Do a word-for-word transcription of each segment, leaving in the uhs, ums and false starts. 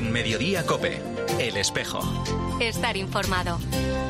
En Mediodía COPE, El Espejo. Estar informado.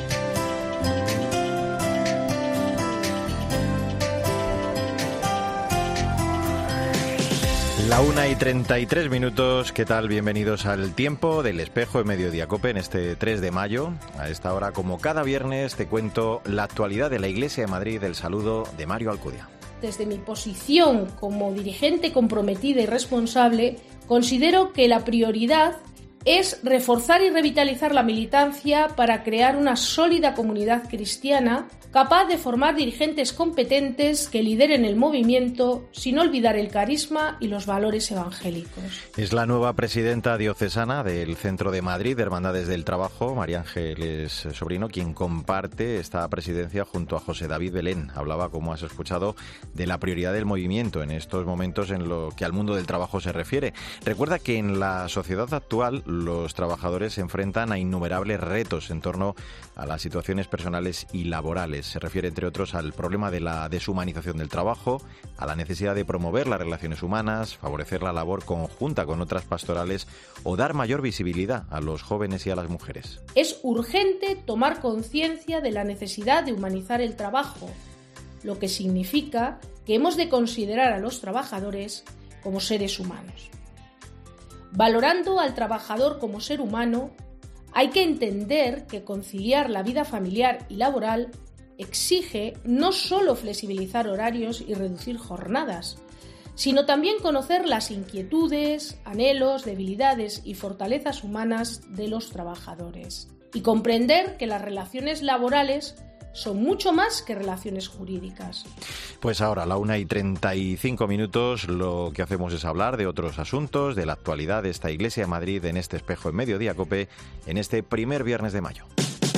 La una y treinta y tres minutos, ¿qué tal? Bienvenidos al Tiempo del Espejo en Mediodía COPE en este tres de mayo. A esta hora, como cada viernes, te cuento la actualidad de la Iglesia de Madrid. El saludo de Mario Alcudia. Desde mi posición como dirigente comprometida y responsable, considero que la prioridad es reforzar y revitalizar la militancia para crear una sólida comunidad cristiana capaz de formar dirigentes competentes que lideren el movimiento sin olvidar el carisma y los valores evangélicos. Es la nueva presidenta diocesana del Centro de Madrid de Hermandades del Trabajo, María Ángeles Sobrino, quien comparte esta presidencia junto a José David Belén. Hablaba, como has escuchado, de la prioridad del movimiento en estos momentos en lo que al mundo del trabajo se refiere. Recuerda que en la sociedad actual los trabajadores se enfrentan a innumerables retos en torno a las situaciones personales y laborales. Se refiere, entre otros, al problema de la deshumanización del trabajo, a la necesidad de promover las relaciones humanas, favorecer la labor conjunta con otras pastorales o dar mayor visibilidad a los jóvenes y a las mujeres. Es urgente tomar conciencia de la necesidad de humanizar el trabajo, lo que significa que hemos de considerar a los trabajadores como seres humanos. Valorando al trabajador como ser humano, hay que entender que conciliar la vida familiar y laboral exige no solo flexibilizar horarios y reducir jornadas, sino también conocer las inquietudes, anhelos, debilidades y fortalezas humanas de los trabajadores y comprender que las relaciones laborales son mucho más que relaciones jurídicas. Pues ahora, a la una y treinta y cinco minutos, lo que hacemos es hablar de otros asuntos, de la actualidad de esta Iglesia de Madrid en este Espejo en Mediodía COPE, en este primer viernes de mayo.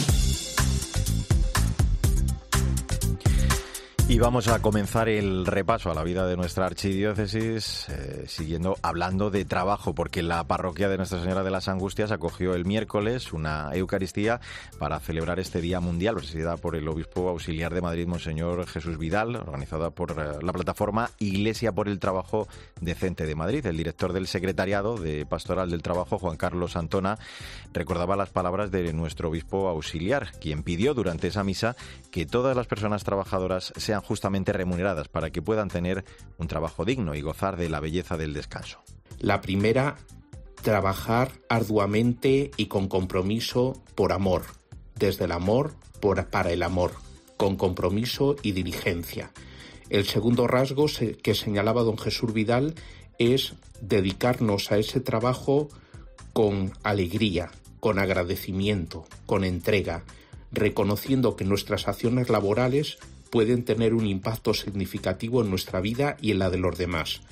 Y vamos a comenzar el repaso a la vida de nuestra archidiócesis, eh, siguiendo hablando de trabajo, porque la parroquia de Nuestra Señora de las Angustias acogió el miércoles una Eucaristía para celebrar este Día Mundial, presidida por el Obispo Auxiliar de Madrid, Monseñor Jesús Vidal, organizada por eh, la plataforma Iglesia por el Trabajo Decente de Madrid. El director del Secretariado de Pastoral del Trabajo, Juan Carlos Antona, recordaba las palabras de nuestro Obispo Auxiliar, quien pidió durante esa misa que todas las personas trabajadoras sean justamente remuneradas para que puedan tener un trabajo digno y gozar de la belleza del descanso. La primera, trabajar arduamente y con compromiso por amor, desde el amor por, para el amor, con compromiso y diligencia. El segundo rasgo que señalaba don Jesús Vidal es dedicarnos a ese trabajo con alegría, con agradecimiento, con entrega, reconociendo que nuestras acciones laborales pueden tener un impacto significativo en nuestra vida y en la de los demás.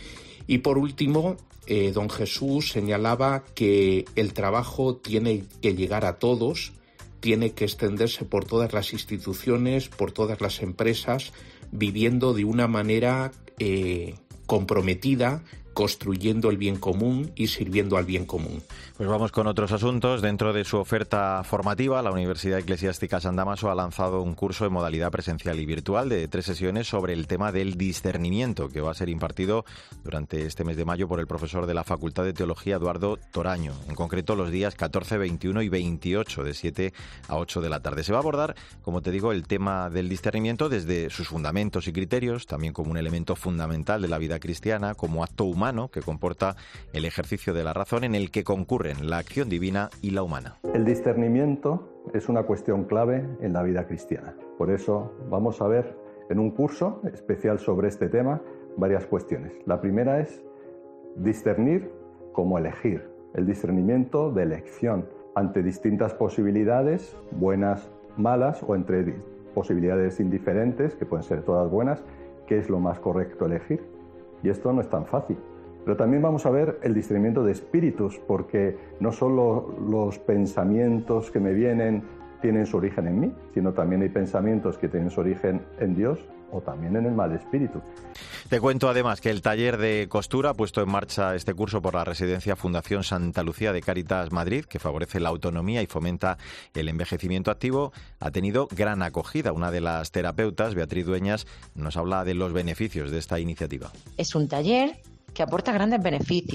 Y por último, eh, don Jesús señalaba que el trabajo tiene que llegar a todos, tiene que extenderse por todas las instituciones, por todas las empresas, viviendo de una manera eh, comprometida, construyendo el bien común y sirviendo al bien común. Pues vamos con otros asuntos. Dentro de su oferta formativa, la Universidad Eclesiástica San Dámaso ha lanzado un curso en modalidad presencial y virtual de tres sesiones sobre el tema del discernimiento, que va a ser impartido durante este mes de mayo por el profesor de la Facultad de Teología, Eduardo Toraño. En concreto, los días catorce, veintiuno y veintiocho, de siete a ocho de la tarde. Se va a abordar, como te digo, el tema del discernimiento desde sus fundamentos y criterios, también como un elemento fundamental de la vida cristiana, como acto humano que comporta el ejercicio de la razón en el que concurren la acción divina y la humana. El discernimiento es una cuestión clave en la vida cristiana. Por eso vamos a ver en un curso especial sobre este tema varias cuestiones. La primera es discernir como elegir, el discernimiento de elección ante distintas posibilidades, buenas, malas, o entre posibilidades indiferentes, que pueden ser todas buenas, qué es lo más correcto elegir. Y esto no es tan fácil. Pero también vamos a ver el discernimiento de espíritus, porque no solo los pensamientos que me vienen tienen su origen en mí, sino también hay pensamientos que tienen su origen en Dios o también en el mal espíritu. Te cuento además que el taller de costura ha puesto en marcha este curso por la Residencia Fundación Santa Lucía de Cáritas Madrid, que favorece la autonomía y fomenta el envejecimiento activo, ha tenido gran acogida. Una de las terapeutas, Beatriz Dueñas, nos habla de los beneficios de esta iniciativa. Es un taller que aporta grandes beneficios.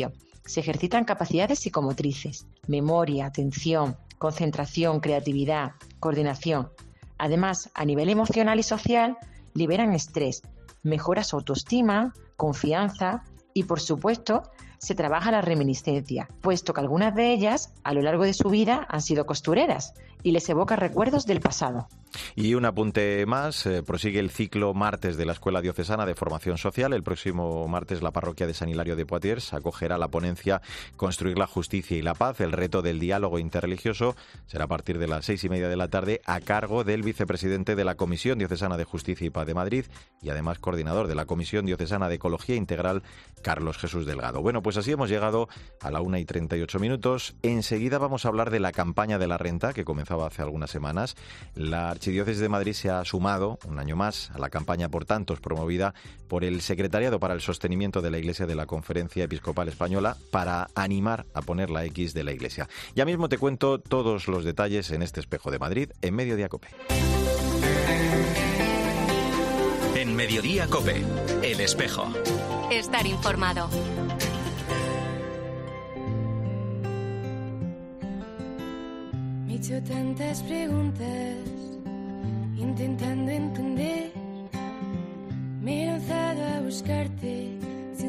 Se ejercitan capacidades psicomotrices, memoria, atención, concentración, creatividad, coordinación. Además, a nivel emocional y social, liberan estrés, mejora su autoestima, confianza y, por supuesto, se trabaja la reminiscencia, puesto que algunas de ellas, a lo largo de su vida, han sido costureras y les evoca recuerdos del pasado. Y un apunte más, eh, prosigue el ciclo martes de la Escuela Diocesana de Formación Social. El próximo martes la parroquia de San Hilario de Poitiers acogerá la ponencia Construir la Justicia y la Paz, el reto del diálogo interreligioso. Será a partir de las seis y media de la tarde a cargo del vicepresidente de la Comisión Diocesana de Justicia y Paz de Madrid y además coordinador de la Comisión Diocesana de Ecología Integral, Carlos Jesús Delgado. Bueno, pues así hemos llegado a la una y treinta y ocho minutos. Enseguida vamos a hablar de la campaña de la renta que comenzaba hace algunas semanas. La Archidiócesis de Madrid se ha sumado un año más a la campaña Por Tantos promovida por el Secretariado para el Sostenimiento de la Iglesia de la Conferencia Episcopal Española para animar a poner la X de la Iglesia. Ya mismo te cuento todos los detalles en este Espejo de Madrid en Mediodía COPE. En Mediodía COPE, El Espejo. Estar informado. Me he hecho tantas preguntas, intentando entender. Me he lanzado a buscarte sin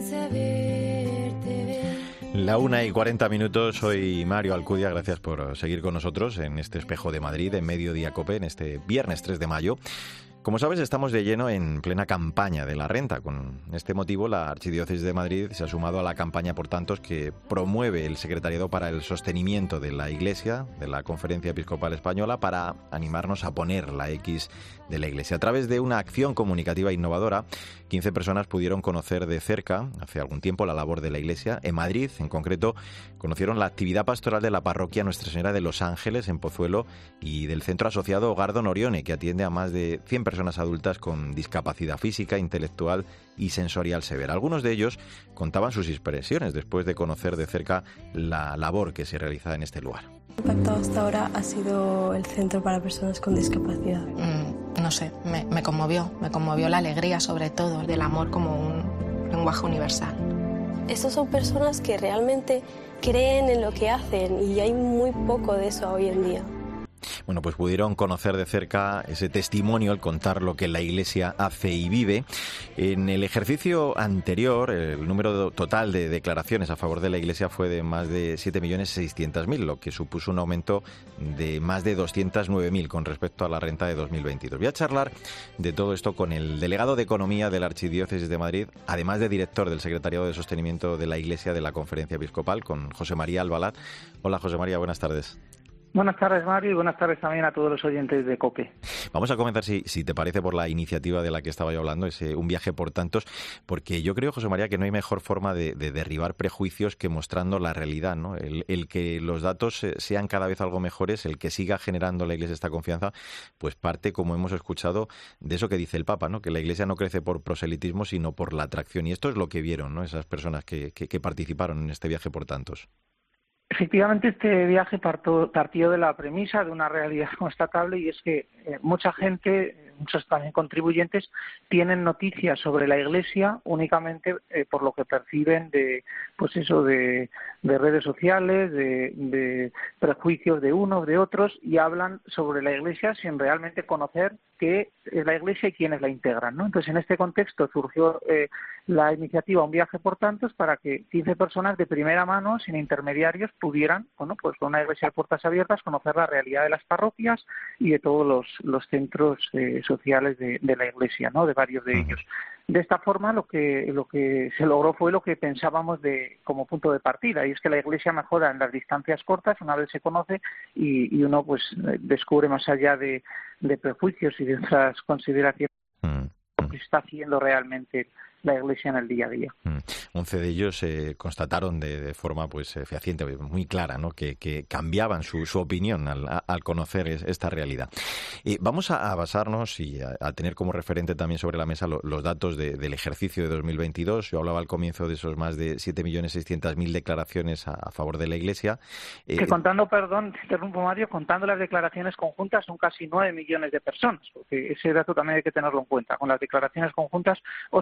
saberte ver. La una y cuarenta minutos, soy Mario Alcudia, gracias por seguir con nosotros en este Espejo de Madrid, en Mediodía COPE, en este viernes tres de mayo. Como sabes, estamos de lleno en plena campaña de la renta. Con este motivo, la Archidiócesis de Madrid se ha sumado a la campaña Por Tantos que promueve el Secretariado para el Sostenimiento de la Iglesia, de la Conferencia Episcopal Española, para animarnos a poner la X de la Iglesia. A través de una acción comunicativa innovadora, quince personas pudieron conocer de cerca, hace algún tiempo, la labor de la Iglesia. En Madrid, en concreto, conocieron la actividad pastoral de la parroquia Nuestra Señora de los Ángeles, en Pozuelo, y del centro asociado Hogar Don Orione, que atiende a más de cien personas personas adultas con discapacidad física, intelectual y sensorial severa. Algunos de ellos contaban sus impresiones después de conocer de cerca la labor que se realiza en este lugar. El impacto hasta ahora ha sido el Centro para Personas con Discapacidad. Mm, no sé, me, me conmovió, me conmovió la alegría sobre todo, del amor como un lenguaje universal. Estos son personas que realmente creen en lo que hacen y hay muy poco de eso hoy en día. Bueno, pues pudieron conocer de cerca ese testimonio, el contar lo que la Iglesia hace y vive. En el ejercicio anterior, el número total de declaraciones a favor de la Iglesia fue de más de siete millones seiscientos mil, lo que supuso un aumento de más de doscientos nueve mil con respecto a la renta de dos mil veintidós. Voy a charlar de todo esto con el delegado de Economía de la Archidiócesis de Madrid, además de director del Secretariado de Sostenimiento de la Iglesia de la Conferencia Episcopal, con José María Albalat. Hola, José María, buenas tardes. Buenas tardes, Mario, y buenas tardes también a todos los oyentes de COPE. Vamos a comenzar, si, si te parece, por la iniciativa de la que estaba yo hablando, ese Un Viaje por Tantos, porque yo creo, José María, que no hay mejor forma de, de derribar prejuicios que mostrando la realidad, ¿no? El, el que los datos sean cada vez algo mejores, el que siga generando la Iglesia esta confianza, pues parte, como hemos escuchado, de eso que dice el Papa, ¿no? Que la Iglesia no crece por proselitismo, sino por la atracción. Y esto es lo que vieron, ¿no? Esas personas que, que, que participaron en este Viaje por Tantos. Efectivamente, este viaje partió, partió de la premisa de una realidad constatable, y es que eh, mucha gente, muchos también contribuyentes, tienen noticias sobre la Iglesia únicamente eh, por lo que perciben de, pues eso, de, de redes sociales, de, de prejuicios de unos, de otros, y hablan sobre la Iglesia sin realmente conocer qué es la Iglesia y quiénes la integran, ¿no? Entonces, en este contexto surgió eh, la iniciativa Un Viaje por Tantos para que quince personas de primera mano, sin intermediarios, pudieran, bueno, pues con una iglesia de puertas abiertas, conocer la realidad de las parroquias y de todos los, los centros eh, sociales de, de la Iglesia, ¿no? De varios de ellos. De esta forma, lo que lo que se logró fue lo que pensábamos de como punto de partida, y es que la Iglesia mejora en las distancias cortas una vez se conoce y, y uno pues descubre más allá de, de prejuicios y de otras consideraciones mm. lo que está haciendo realmente la Iglesia en el día a día. Mm. Once de ellos eh, constataron de, de forma pues eh, fehaciente, muy clara, ¿no? que, que cambiaban su, su opinión al, a, al conocer es, esta realidad. Eh, vamos a, a basarnos y a, a tener como referente también sobre la mesa lo, los datos de, del ejercicio de dos mil veintidós. Yo hablaba al comienzo de esos más de siete millones seiscientos mil declaraciones a, a favor de la Iglesia. Eh, que contando, perdón, te interrumpo, Mario, contando las declaraciones conjuntas son casi nueve millones de personas, porque ese dato también hay que tenerlo en cuenta. Con las declaraciones conjuntas, ocho coma siete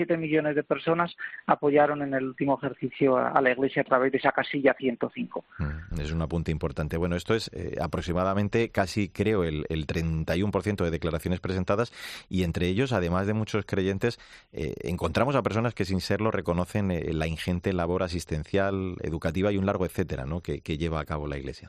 siete millones de personas apoyaron en el último ejercicio a, a la Iglesia a través de esa casilla ciento cinco. Es un apunte importante. Bueno, esto es eh, aproximadamente casi, creo, el, el treinta y uno por ciento de declaraciones presentadas, y entre ellos, además de muchos creyentes, eh, encontramos a personas que sin serlo reconocen eh, la ingente labor asistencial, educativa y un largo etcétera, ¿no?, que, que lleva a cabo la Iglesia.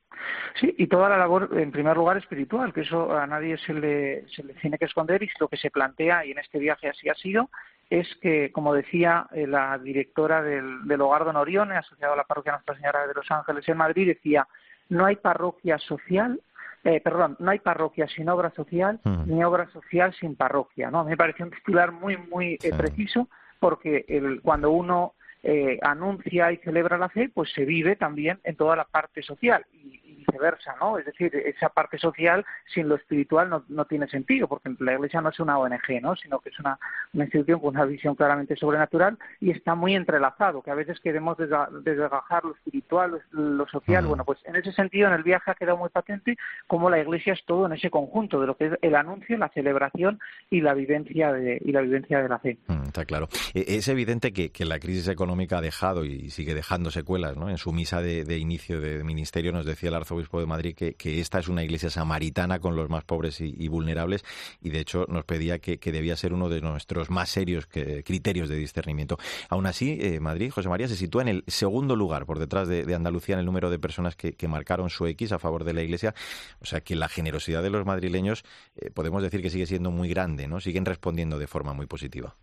Sí, y toda la labor, en primer lugar, espiritual, que eso a nadie se le, se le tiene que esconder, y lo que se plantea, y en este viaje así ha sido, es que, como decía eh, la directora del, del Hogar Don Orione, asociado a la parroquia Nuestra Señora de los Ángeles en Madrid, decía, no hay parroquia social, eh, perdón, no hay parroquia sin obra social, uh-huh. ni obra social sin parroquia, ¿no? A mí me pareció un titular muy, muy eh, preciso, porque el, cuando uno eh, anuncia y celebra la fe, pues se vive también en toda la parte social, y, y viceversa, ¿no? Es decir, esa parte social sin lo espiritual no, no tiene sentido, porque la Iglesia no es una O N Ge, ¿no?, sino que es una, una institución con una visión claramente sobrenatural, y está muy entrelazado, que a veces queremos desgajar lo espiritual, lo, lo social. Uh-huh. Bueno, pues en ese sentido, en el viaje ha quedado muy patente cómo la Iglesia es todo en ese conjunto de lo que es el anuncio, la celebración y la vivencia de, y la vivencia de la fe. Uh, está claro. Es evidente que, que la crisis económica ha dejado y sigue dejando secuelas, ¿no? En su misa de, de inicio de ministerio nos decía el arzobispo de Madrid que, que esta es una iglesia samaritana con los más pobres y, y vulnerables, y de hecho nos pedía que, que debía ser uno de nuestros más serios que, criterios de discernimiento. Aún así, eh, Madrid, José María, se sitúa en el segundo lugar, por detrás de, de Andalucía, en el número de personas que, que marcaron su X a favor de la Iglesia. O sea que la generosidad de los madrileños eh, podemos decir que sigue siendo muy grande, ¿no? Siguen respondiendo de forma muy positiva.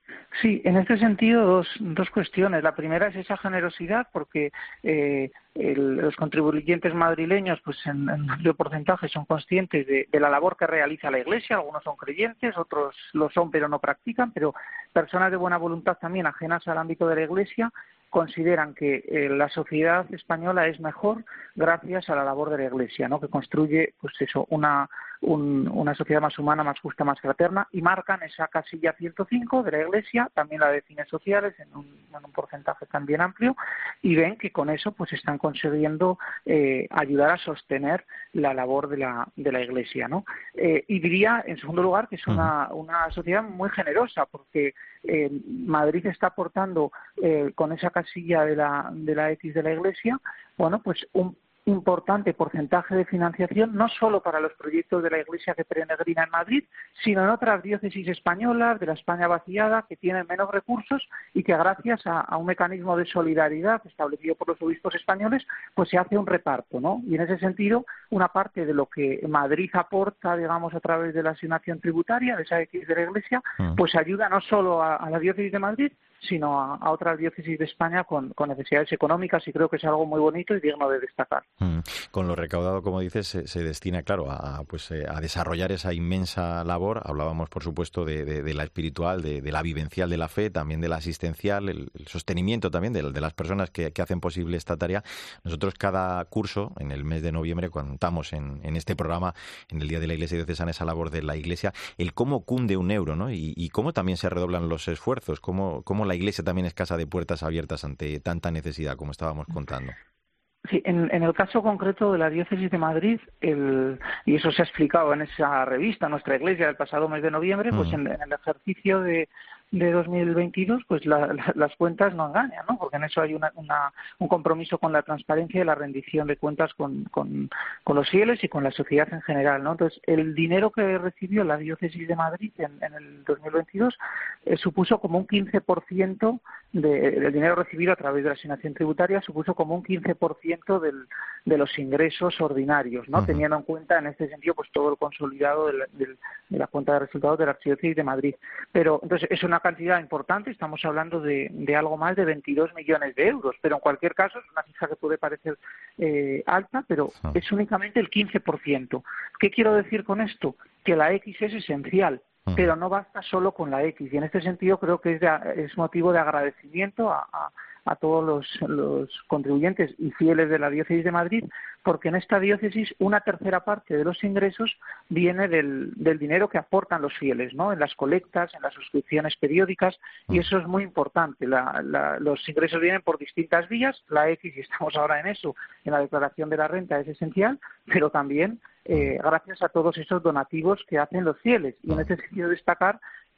Sí, en este sentido dos, dos cuestiones. La primera es esa generosidad, porque eh, el, los contribuyentes madrileños, pues en, en amplio porcentaje, son conscientes de, de la labor que realiza la Iglesia. Algunos son creyentes, otros lo son pero no practican, pero personas de buena voluntad también ajenas al ámbito de la Iglesia consideran que eh, la sociedad española es mejor gracias a la labor de la Iglesia, ¿no?, que construye, pues eso, una un, una sociedad más humana, más justa, más fraterna, y marcan esa casilla ciento cinco de la Iglesia, también la de fines sociales, en un, en un porcentaje también amplio, y ven que con eso pues están consiguiendo eh, ayudar a sostener la labor de la de la Iglesia, ¿no? Eh, y diría, en segundo lugar, que es una, una sociedad muy generosa, porque eh, Madrid está aportando eh, con esa casilla de la de la X de la Iglesia, bueno, pues un importante porcentaje de financiación, no solo para los proyectos de la Iglesia que peregrina en Madrid, sino en otras diócesis españolas de la España vaciada, que tienen menos recursos y que gracias a, a un mecanismo de solidaridad establecido por los obispos españoles, pues se hace un reparto, ¿no? Y en ese sentido, una parte de lo que Madrid aporta, digamos, a través de la asignación tributaria, de esa X de la Iglesia, pues ayuda no solo a, a la diócesis de Madrid, sino a, a otras diócesis de España con, con necesidades económicas, y creo que es algo muy bonito y digno de destacar. Mm. Con lo recaudado, como dices, se, se destina, claro, a, pues, eh, a desarrollar esa inmensa labor. Hablábamos, por supuesto, de, de, de la espiritual, de, de la vivencial de la fe, también de la asistencial, el, el sostenimiento también de, de las personas que, que hacen posible esta tarea. Nosotros cada curso, en el mes de noviembre, contamos en, en este programa, en el Día de la Iglesia Diocesana, esa labor de la Iglesia, el cómo cunde un euro, ¿no? Y, y cómo también se redoblan los esfuerzos, cómo, cómo la Iglesia también es casa de puertas abiertas ante tanta necesidad, como estábamos contando. Sí, en, en el caso concreto de la diócesis de Madrid, el, y eso se ha explicado en esa revista, Nuestra Iglesia, del pasado mes de noviembre, mm. pues en, en el ejercicio de, de dos mil veintidós, pues la, la, las cuentas no engañan, ¿no? Porque en eso hay una, una, un compromiso con la transparencia y la rendición de cuentas con, con, con los fieles y con la sociedad en general, ¿no? Entonces, el dinero que recibió la diócesis de Madrid en, en el dos mil veintidós eh, supuso como un quince por ciento de, del dinero recibido a través de la asignación tributaria, supuso como un quince por ciento del, de los ingresos ordinarios, ¿no? Uh-huh. Teniendo en cuenta, en este sentido, pues todo el consolidado de la, de, de la cuenta de resultados de la Archidiócesis de Madrid. Pero, entonces, es una cantidad importante, estamos hablando de, de algo más de veintidós millones de euros, pero en cualquier caso es una cifra que puede parecer eh, alta, pero uh-huh. es únicamente el quince por ciento. ¿Qué quiero decir con esto? Que la X es esencial, uh-huh. pero no basta solo con la X, y en este sentido creo que es, de, es motivo de agradecimiento a, a a todos los, los contribuyentes y fieles de la diócesis de Madrid, porque en esta diócesis una tercera parte de los ingresos viene del, del dinero que aportan los fieles, ¿no? En las colectas, en las suscripciones periódicas, y eso es muy importante. La, la, los ingresos vienen por distintas vías, la X, y estamos ahora en eso, en la declaración de la renta, es esencial, pero también eh, gracias a todos esos donativos que hacen los fieles. Y en ese sentido destacar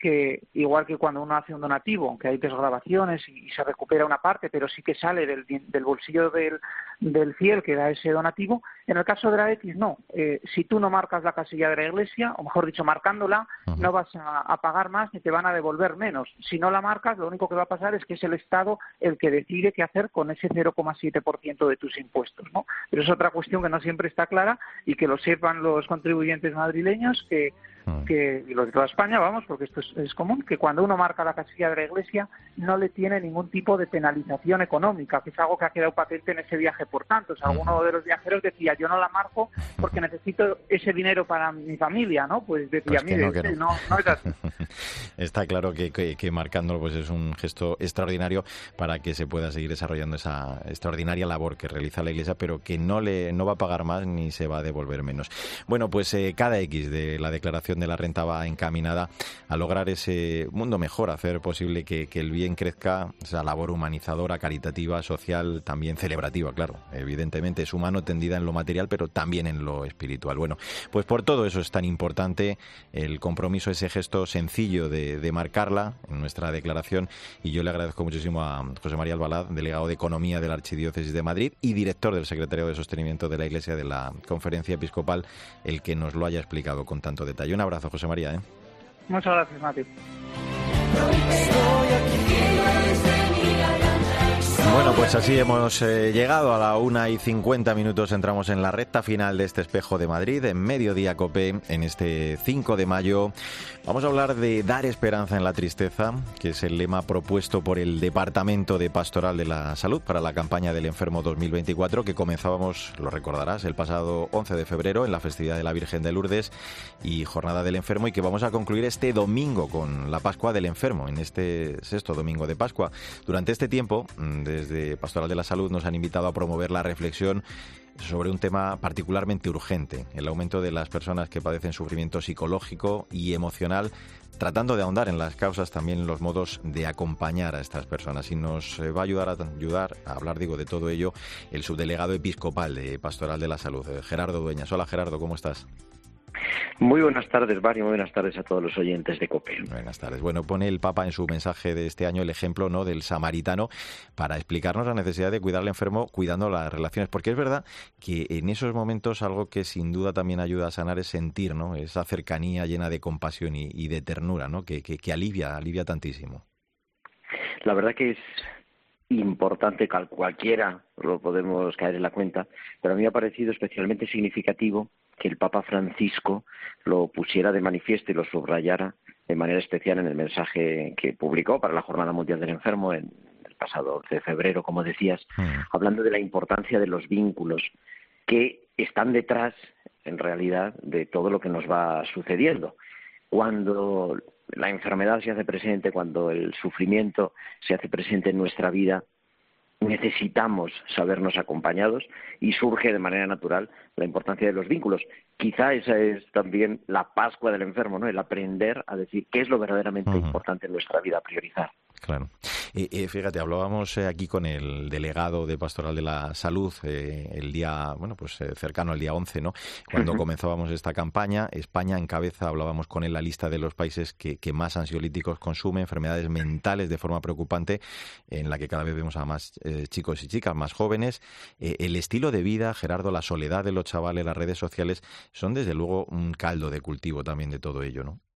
que, igual que cuando uno hace un donativo, aunque hay desgravaciones y, y se recupera una parte, pero sí que sale del, del bolsillo del, del fiel que da ese donativo, en el caso de la X no. Eh, si tú no marcas la casilla de la Iglesia, o mejor dicho, marcándola, uh-huh. no vas a, a pagar más ni te van a devolver menos. Si no la marcas, lo único que va a pasar es que es el Estado el que decide qué hacer con ese cero coma siete por ciento de tus impuestos, ¿no? Pero es otra cuestión que no siempre está clara y que lo sepan los contribuyentes madrileños, que, uh-huh. que y los de toda España, vamos, porque esto es, es común, que cuando uno marca la casilla de la Iglesia no le tiene ningún tipo de penalización económica, que es algo que ha quedado patente en ese viaje por tantos. Uh-huh. Alguno de los viajeros decía, yo no la marco porque necesito ese dinero para mi familia, ¿no? Pues decía, pues mire, no, no. no, no es así. Está claro que, que, que marcándolo pues es un gesto extraordinario para que se pueda seguir desarrollando esa extraordinaria labor que realiza la Iglesia, pero que no le no va a pagar más ni se va a devolver menos. Bueno, pues eh, cada X de la declaración de la renta va encaminada a lograr ese mundo mejor, hacer posible que, que el bien crezca, esa labor humanizadora, caritativa, social, también celebrativa, claro. Evidentemente es humano, tendida en lo material, pero también en lo espiritual. Bueno, pues por todo eso es tan importante el compromiso, ese gesto sencillo de, de marcarla en nuestra declaración, y yo le agradezco muchísimo a José María Albalaz, delegado de Economía de la Archidiócesis de Madrid y director del Secretariado de Sostenimiento de la Iglesia de la Conferencia Episcopal, el que nos lo haya explicado con tanto detalle. Un abrazo, José María. ¿eh? Muchas gracias, Mati. Bueno, pues así hemos eh, llegado a la una y cincuenta minutos, entramos en la recta final de este Espejo de Madrid, en Mediodía COPE, en este cinco de mayo. Vamos a hablar de dar esperanza en la tristeza, que es el lema propuesto por el Departamento de Pastoral de la Salud para la campaña del Enfermo dos mil veinticuatro, que comenzábamos, lo recordarás, el pasado once de febrero en la festividad de la Virgen de Lourdes y Jornada del Enfermo, y que vamos a concluir este domingo con la Pascua del Enfermo, en este sexto domingo de Pascua. Durante este tiempo, desde Desde Pastoral de la Salud nos han invitado a promover la reflexión sobre un tema particularmente urgente, el aumento de las personas que padecen sufrimiento psicológico y emocional, tratando de ahondar en las causas, también en los modos de acompañar a estas personas. Y nos va a ayudar a, ayudar a hablar, digo, de todo ello el subdelegado episcopal de Pastoral de la Salud, Gerardo Dueñas. Hola, Gerardo, ¿cómo estás? Muy buenas tardes, Mario, muy buenas tardes a todos los oyentes de COPE. Buenas tardes. Bueno, pone el Papa en su mensaje de este año el ejemplo, ¿no?, del samaritano, para explicarnos la necesidad de cuidar al enfermo cuidando las relaciones, porque es verdad que en esos momentos algo que sin duda también ayuda a sanar es sentir, ¿no?, esa cercanía llena de compasión y, y de ternura, ¿no?, que, que, que alivia, alivia tantísimo. La verdad que es importante, que cualquiera lo podemos caer en la cuenta, pero a mí me ha parecido especialmente significativo que el Papa Francisco lo pusiera de manifiesto y lo subrayara de manera especial en el mensaje que publicó para la Jornada Mundial del Enfermo en el pasado once de febrero, como decías, mm. hablando de la importancia de los vínculos que están detrás, en realidad, de todo lo que nos va sucediendo. Cuando la enfermedad se hace presente, cuando el sufrimiento se hace presente en nuestra vida, necesitamos sabernos acompañados y surge de manera natural la importancia de los vínculos. Quizá esa es también la Pascua del Enfermo, ¿no?, el aprender a decir qué es lo verdaderamente uh-huh. importante en nuestra vida, a priorizar. Claro. Eh, eh, fíjate, hablábamos eh, aquí con el delegado de Pastoral de la Salud eh, el día, bueno, pues eh, cercano al día once, ¿no?, cuando uh-huh. comenzábamos esta campaña. España encabeza, hablábamos con él, la lista de los países que, que más ansiolíticos consume, enfermedades mentales de forma preocupante, en la que cada vez vemos a más eh, chicos y chicas más jóvenes. Eh, el estilo de vida, Gerardo, la soledad de los chavales, las redes sociales, son desde luego un caldo de cultivo también de todo ello, ¿no?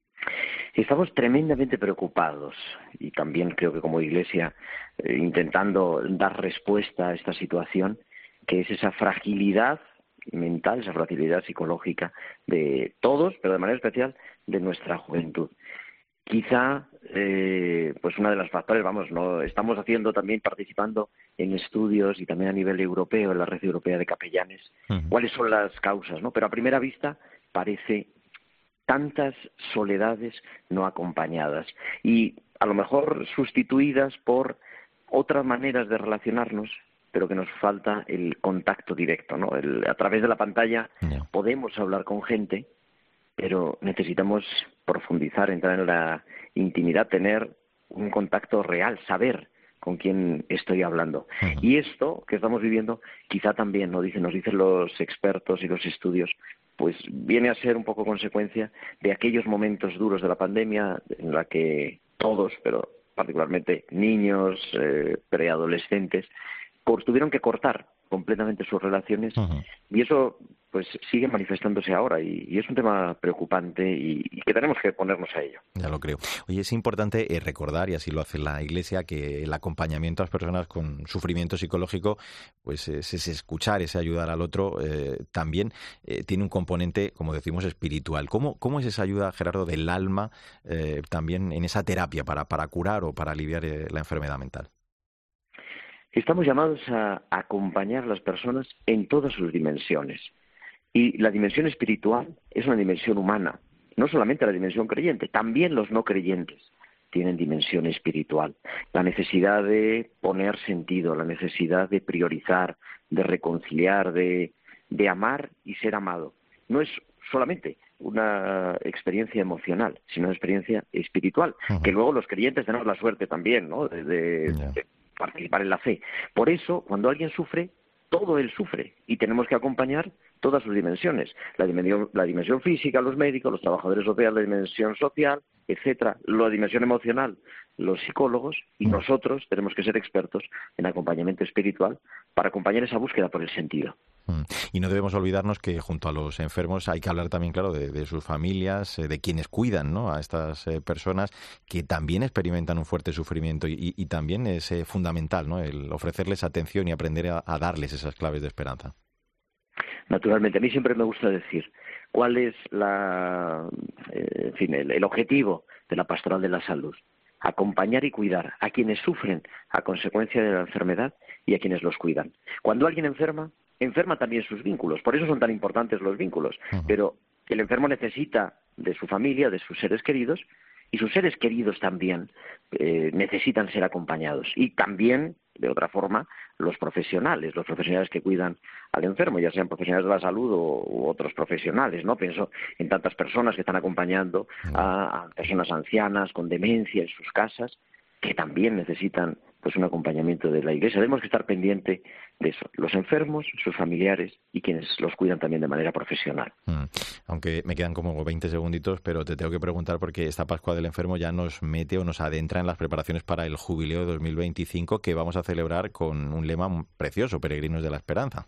Estamos tremendamente preocupados y también creo que como Iglesia eh, intentando dar respuesta a esta situación, que es esa fragilidad mental, esa fragilidad psicológica de todos, pero de manera especial de nuestra juventud. Quizá, eh, pues una de las factores, vamos, no estamos haciendo también, participando en estudios y también a nivel europeo, en la red europea de capellanes, uh-huh. cuáles son las causas, ¿no? Pero a primera vista parece tantas soledades no acompañadas y a lo mejor sustituidas por otras maneras de relacionarnos, pero que nos falta el contacto directo, ¿no? El, a través de la pantalla yeah. podemos hablar con gente, pero necesitamos profundizar, entrar en la intimidad, tener un contacto real, saber con quién estoy hablando. Uh-huh. Y esto que estamos viviendo, quizá también, ¿no? Dicen, nos dicen los expertos y los estudios, pues viene a ser un poco consecuencia de aquellos momentos duros de la pandemia en la que todos, pero particularmente niños, eh, preadolescentes, pues tuvieron que cortar completamente sus relaciones. Uh-huh. Y eso pues sigue manifestándose ahora y, y es un tema preocupante y, y que tenemos que ponernos a ello. Ya lo creo. Oye, es importante eh, recordar, y así lo hace la Iglesia, que el acompañamiento a las personas con sufrimiento psicológico, pues es, es escuchar, es ayudar al otro, eh, también eh, tiene un componente, como decimos, espiritual. ¿Cómo, cómo es esa ayuda, Gerardo, del alma eh, también en esa terapia para, para curar o para aliviar eh, la enfermedad mental? Estamos llamados a acompañar a las personas en todas sus dimensiones. Y la dimensión espiritual es una dimensión humana, no solamente la dimensión creyente, también los no creyentes tienen dimensión espiritual. La necesidad de poner sentido, la necesidad de priorizar, de reconciliar, de, de amar y ser amado. No es solamente una experiencia emocional, sino una experiencia espiritual, uh-huh. que luego los creyentes tenemos la suerte también, ¿no?, de, de, yeah. de participar en la fe. Por eso, cuando alguien sufre, todo él sufre y tenemos que acompañar todas sus dimensiones, la dimensión, la dimensión física, los médicos, los trabajadores sociales, la dimensión social, etcétera, la dimensión emocional, los psicólogos, y nosotros tenemos que ser expertos en acompañamiento espiritual para acompañar esa búsqueda por el sentido. Y no debemos olvidarnos que junto a los enfermos hay que hablar también, claro, de, de sus familias, eh, de quienes cuidan, ¿no?, a estas eh, personas que también experimentan un fuerte sufrimiento y, y, y también es eh, fundamental, ¿no?, el ofrecerles atención y aprender a, a darles esas claves de esperanza. Naturalmente, a mí siempre me gusta decir cuál es la, eh, en fin, el, el objetivo de la pastoral de la salud. Acompañar y cuidar a quienes sufren a consecuencia de la enfermedad y a quienes los cuidan. Cuando alguien enferma, enferma también sus vínculos. Por eso son tan importantes los vínculos. Uh-huh. Pero el enfermo necesita de su familia, de sus seres queridos, y sus seres queridos también eh, necesitan ser acompañados. Y también, de otra forma, los profesionales, los profesionales que cuidan al enfermo, ya sean profesionales de la salud o u otros profesionales, ¿no? Pienso en tantas personas que están acompañando a, a personas ancianas con demencia en sus casas, que también necesitan pues un acompañamiento de la Iglesia. Tenemos que estar pendiente de eso, los enfermos, sus familiares y quienes los cuidan también de manera profesional. Mm. Aunque me quedan como veinte segunditos, pero te tengo que preguntar porque esta Pascua del Enfermo ya nos mete o nos adentra en las preparaciones para el Jubileo de dos mil veinticinco que vamos a celebrar con un lema precioso, Peregrinos de la Esperanza.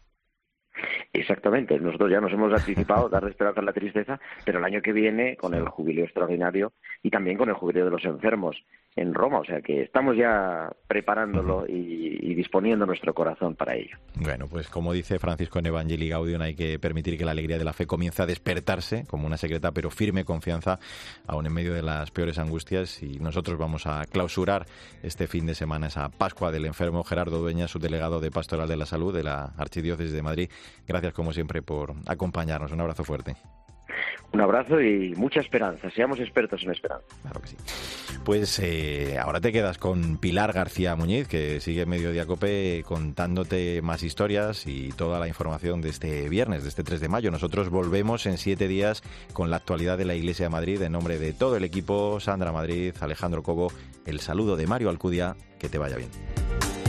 Exactamente, nosotros ya nos hemos anticipado dar esperanza en la tristeza, pero el año que viene con el jubileo extraordinario y también con el jubileo de los enfermos en Roma, o sea que estamos ya preparándolo y, y disponiendo nuestro corazón para ello. Bueno, pues como dice Francisco en Evangelii Gaudium, hay que permitir que la alegría de la fe comience a despertarse como una secreta pero firme confianza aún en medio de las peores angustias, y nosotros vamos a clausurar este fin de semana esa Pascua del Enfermo. Gerardo Dueñas, subdelegado de Pastoral de la Salud de la Archidiócesis de Madrid, gracias como siempre por acompañarnos. Un abrazo fuerte. Un abrazo y mucha esperanza. Seamos expertos en esperanza. Claro que sí. Pues eh, ahora te quedas con Pilar García Muñiz, que sigue Mediodía Cope contándote más historias y toda la información de este viernes, de este tres de mayo. Nosotros volvemos en siete días con la actualidad de la Iglesia de Madrid. En nombre de todo el equipo, Sandra Madrid, Alejandro Cobo, el saludo de Mario Alcudia. Que te vaya bien.